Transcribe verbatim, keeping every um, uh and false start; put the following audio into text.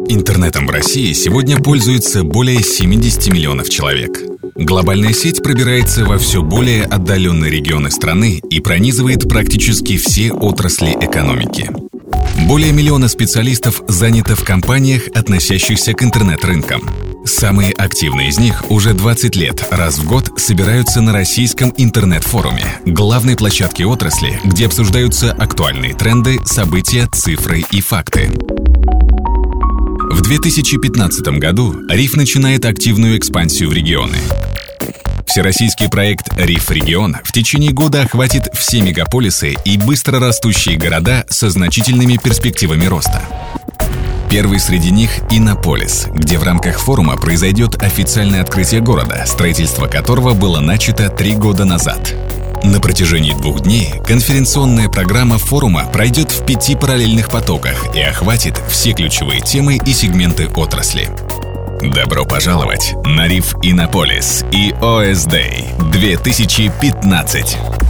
Интернетом в России сегодня пользуются более семьдесят миллионов человек. Глобальная сеть пробирается во все более отдаленные регионы страны и пронизывает практически все отрасли экономики. Более миллиона специалистов занято в компаниях, относящихся к интернет-рынкам. Самые активные из них уже двадцать лет раз в год собираются на российском интернет-форуме, главной площадке отрасли, где обсуждаются актуальные тренды, события, цифры и факты. В две тысячи пятнадцатом году РИФ начинает активную экспансию в регионы. Всероссийский проект РИФ Регион в течение года охватит все мегаполисы и быстро растущие города со значительными перспективами роста. Первый среди них – Иннополис, где в рамках форума произойдет официальное открытие города, строительство которого было начато три года назад. На протяжении двух дней конференционная программа форума пройдет в пяти параллельных потоках и охватит все ключевые темы и сегменты отрасли. Добро пожаловать на РИФ Иннополис и ОС Day две тысячи пятнадцать!